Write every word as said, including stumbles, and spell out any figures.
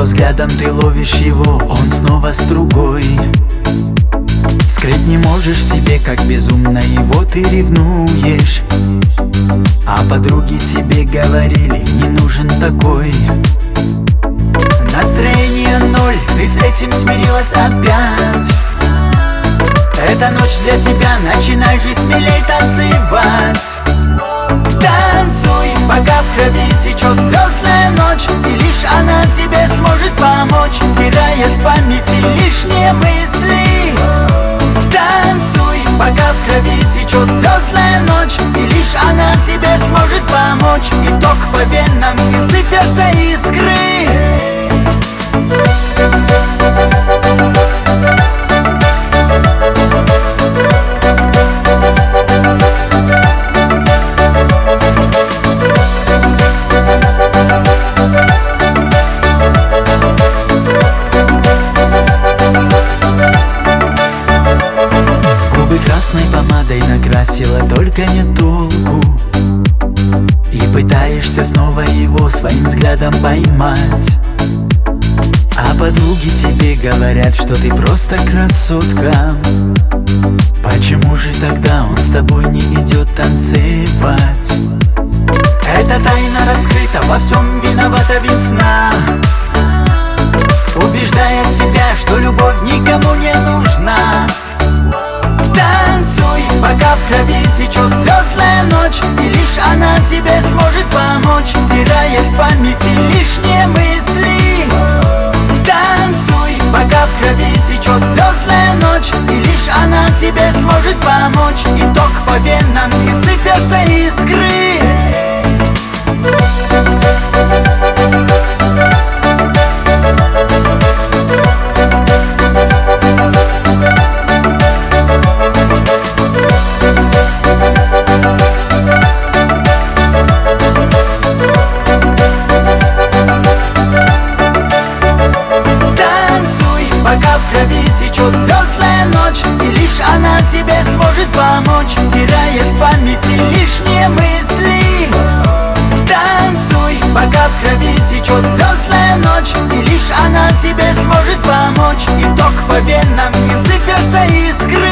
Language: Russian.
взглядом ты ловишь его, он снова с другой. Скрыть не можешь в себе, как безумно его ты ревнуешь. А подруги тебе говорили, не нужен такой. Настроение ноль, ты с этим смирилась опять. Эта ночь для тебя, начинай же смелей танцевать. Танцуй, пока в крови течет звездная ночь, и лишь она тебе сможет помочь, стирая с памяти лишние мысли. Танцуй, пока в крови течет звездная ночь, и лишь она тебе сможет помочь. И ток по венам, и сыпятся искры. Красной помадой накрасила, только не толку. И пытаешься снова его своим взглядом поймать. А подруги тебе говорят, что ты просто красотка. Почему же тогда он с тобой не идет танцевать? Эта тайна раскрыта, во всем виновата весна, убеждая себя, что любовь никому не нужна. Танцуй, пока в крови течет звездная ночь, и лишь она тебе сможет помочь, стирая с памяти лишние мысли. Танцуй, пока в крови течет звездная ночь, и лишь она тебе сможет помочь. И ток по венам, и сыпятся искры. Пока в крови течет звездная ночь, и лишь она тебе сможет помочь, стирая с памяти лишние мысли. Танцуй, пока в крови течет звездная ночь, и лишь она тебе сможет помочь. И ток по венам, и сыпятся искры.